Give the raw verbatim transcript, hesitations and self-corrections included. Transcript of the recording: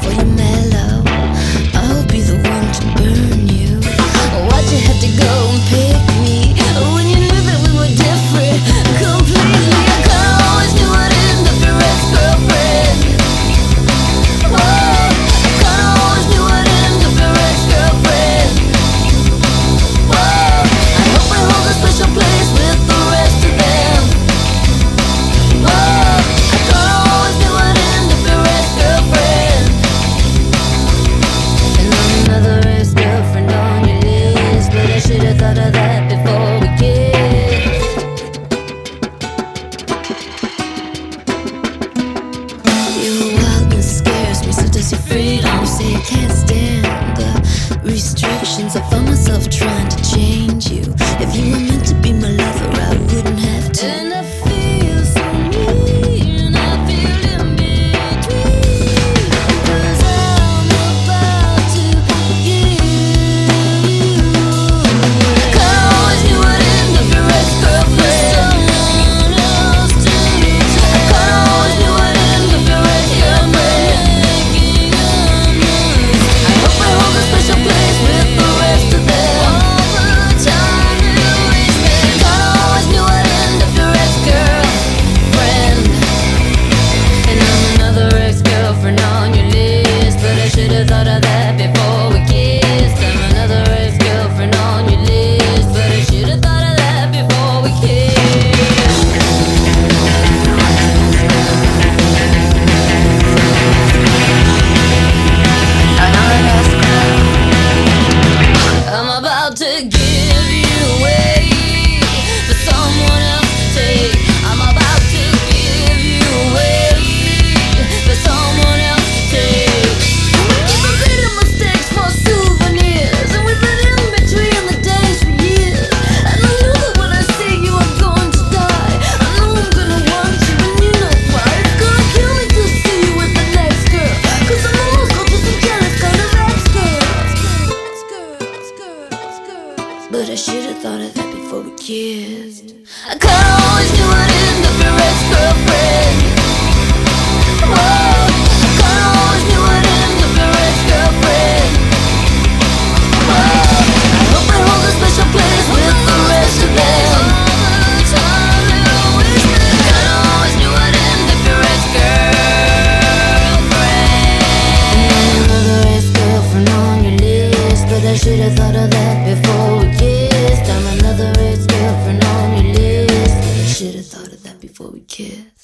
before you mellow. I'll be the one to burn you. Why'd you have to go and pick me when you knew that we were different completely? I kinda always knew I'd end up your ex-girlfriend. Whoa, I kinda always knew I'd end up your ex-girlfriend. Whoa, I hope I hold a special place with the rest of them. Whoa, I kinda always knew I'd end up your ex-girlfriend. And I'm another ex-girlfriend on your list, but I should've thought of that before we kissed. Your wildness scares me, so does your freedom. You say I can't stand the restrictions. I found myself trying to change you. If you were meant to be my lover, I wouldn't have to. And I feel so mean, I feel in between, 'cause I'm about to give you. I kinda always knew I'd end up your ex-girlfriend. Someone else to reach. I kinda always knew I'd end up your ex-girlfriend. I hope I hold a special place with the rest of them. All the time you wasted. Kinda always knew I'd end up your ex-girlfriend. And I'm another ex-girlfriend on your list, but I should've thought of that before we kissed. I'm another ex-girlfriend on your list, but I should've thought of that before we kissed. I'm about to give you away for someone else to take. I'm about to give you away for someone else to take. We keep repeating mistakes for souvenirs, and we've been in between the days for years. And I know that when I see you, I'm going to die. I know I'm gonna want you, and you know why. It's gonna kill me to see you with the next girl, 'cause I'm almost got just a jealous kind of ex-girl. But I should've thought of that before we kissed. I kinda always knew I'd end up your ex-girlfriend. Whoa, I kinda always knew I'd end up your ex-girlfriend. Whoa, I hope I hold a special place with the rest of them. All the time you wasted. Kinda always knew I'd end up your ex-girlfriend. And I'm another ex-girlfriend on your list, but I should've thought of that before we kissed. I'm another ex-girlfriend on your list, but I should've thought of that before we kissed.